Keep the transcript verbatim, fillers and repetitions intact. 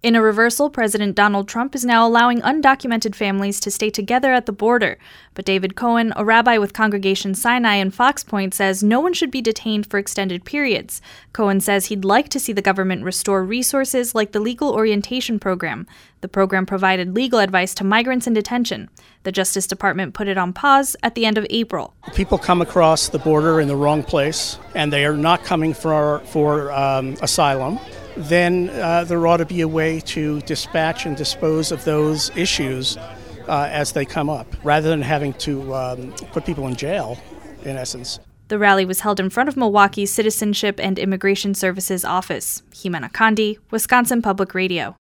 In a reversal, President Donald Trump is now allowing undocumented families to stay together at the border. But David Cohen, a rabbi with Congregation Sinai in Fox Point, says no one should be detained for extended periods. Cohen says he'd like to see the government restore resources like the Legal Orientation Program. The program provided legal advice to migrants in detention. The Justice Department put it on pause at the end of April. People come across the border in the wrong place, and they are not coming for, for um, asylum. Then uh, there ought to be a way to dispatch and dispose of those issues uh, as they come up, rather than having to um, put people in jail, in essence. The rally was held in front of Milwaukee's Citizenship and Immigration Services office. Jimena Condi, Wisconsin Public Radio.